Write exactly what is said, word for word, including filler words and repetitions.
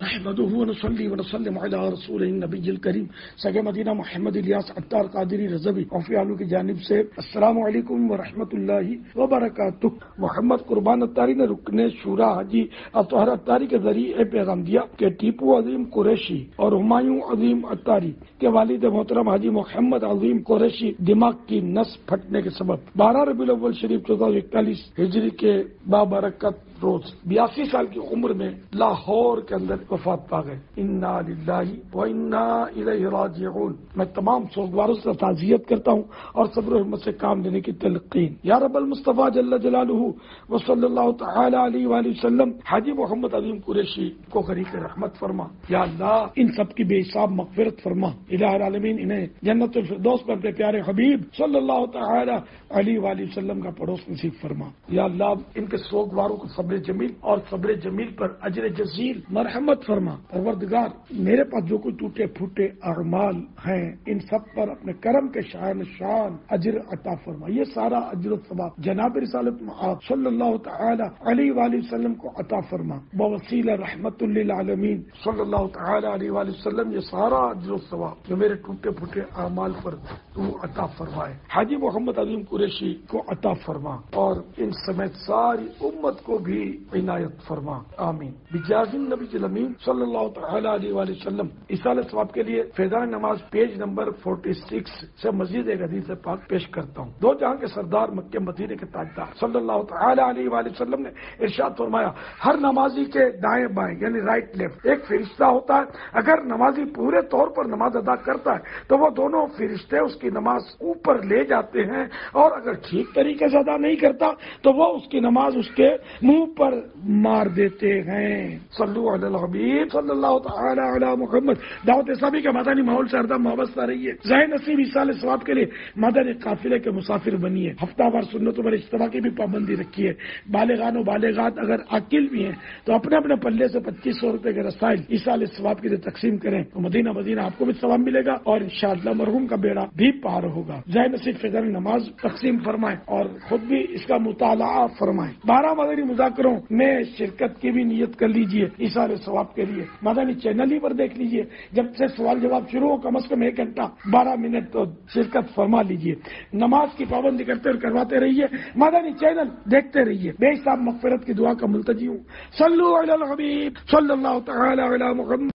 نحمده ونصلي ونسلم على رسول النبی الکریم سگے مدینہ محمد الیاس عطار قادری رضوی اوفی آلو کی جانب سے السلام علیکم ورحمۃ اللہ وبرکاتہ۔ محمد قربان عطاری نے رکن شورا حاجی اطہر عطاری کے ذریعے پیغام دیا کہ ٹیپو عظیم قریشی اور ہمایوں عظیم عطاری کے والد محترم حاجی محمد عظیم قریشی دماغ کی نس پھٹنے کے سبب بارہ ربیع الاول شریف چودہ سو اکتالیس ہجری کے بابرکت روز بیاسی سال کی عمر میں لاہور کے اندر وفات پا گئے۔ انا للہ و انا الیہ راجعون۔ میں تمام سوگواروں سے تعزیت کرتا ہوں اور صبر و ہمت سے کام لینے کی تلقین۔ یا رب المصطفیٰ جل جلالہ و صلی اللہ تعالی علیہ وآلہ وسلم حاجی محمد عظیم قریشی کو غریق رحمت فرما۔ یا اللہ ان سب کی بے حساب مغفرت فرما۔ الہ العالمین انہیں جنت الفردوس پر اپنے پیارے حبیب صلی اللہ تعالی علیہ وآلہ وسلم کا پڑوس نصیب فرما۔ یا اللہ ان کے سوگواروں کو صبر جمیل اور صبر جمیل پر اجر جزیل مرحمت فرما۔ پروردگار میرے پاس جو کوئی ٹوٹے پھوٹے اعمال ہیں ان سب پر اپنے کرم کے شان شان اجر عطا فرما۔ یہ سارا اجر و ثواب جناب رسالت معاذ صلی اللہ تعالی علیہ وآلہ وسلم کو عطا فرما۔ بوسیلہ رحمت للعالمین صلی اللہ تعالی علیہ وآلہ وسلم یہ سارا اجر و ثواب جو میرے ٹوٹے پھوٹے اعمال پر تو عطا فرمائے، حاجی محمد عظیم قریشی کو عطا فرما اور ان سمیت ساری امت کو بھی عنایت فرما، آمین۔ بجاز النبی الامین صلی اللہ تعالی علیہ وآلہ وسلم۔ اصالہ ثواب کے لیے فیضان نماز پیج نمبر چھیالیس سے مزید ایک حدیث پاک پیش کرتا ہوں۔ دو جہاں کے سردار مکہ مدینے کے تاجدار صلی اللہ تعالی علیہ وآلہ وسلم نے ارشاد فرمایا، ہر نمازی کے دائیں بائیں یعنی رائٹ لیفٹ ایک فرشتہ ہوتا ہے۔ اگر نمازی پورے طور پر نماز ادا کرتا ہے تو وہ دونوں فرشتے اس کی نماز اوپر لے جاتے ہیں، اور اگر ٹھیک طریقے سے ادا نہیں کرتا تو وہ اس کی نماز اس کے منہ پر مار دیتے ہیں۔ صلو علی الحبیب صلی اللہ تعالی علی محمد۔ دعوت اسلامی کے مدنی ماحول سے ہردم وابستہ رہیے۔ ذہن نصیب اصال ثواب کے لیے مدنی قافلے کے مسافر بنیے۔ ہفتہ وار سنتوں پر اجتماع کی بھی پابندی رکھیے۔ بالغان و بالغات اگر عاقل بھی ہیں تو اپنے اپنے پلے سے پچیس سو روپے کے رسائل اصال ثواب کے لیے تقسیم کریں تو مدینہ مدینہ آپ کو بھی ثواب ملے گا اور انشاءاللہ مرحوم کا بیڑا بھی پار ہوگا۔ ذہن نصیب فجر نماز تقسیم فرمائیں اور خود بھی اس کا مطالعہ فرمائیں۔ بارہ مدنی مذاکروں میں شرکت کی بھی نیت کر لیجئے اصال ثواب کے لیے۔ مدنی چینل ہی پر دیکھ لیجئے، جب سے سوال جواب شروع ہو کم از کم ایک گھنٹہ بارہ منٹ تو شرکت فرما لیجئے۔ نماز کی پابندی کرتے اور کرواتے رہیے، مدنی چینل دیکھتے رہیے۔ بے حساب مغفرت کی دعا کا ملتجی ہوں۔ صلو علی الحبیب صلی اللہ تعالی علی محمد۔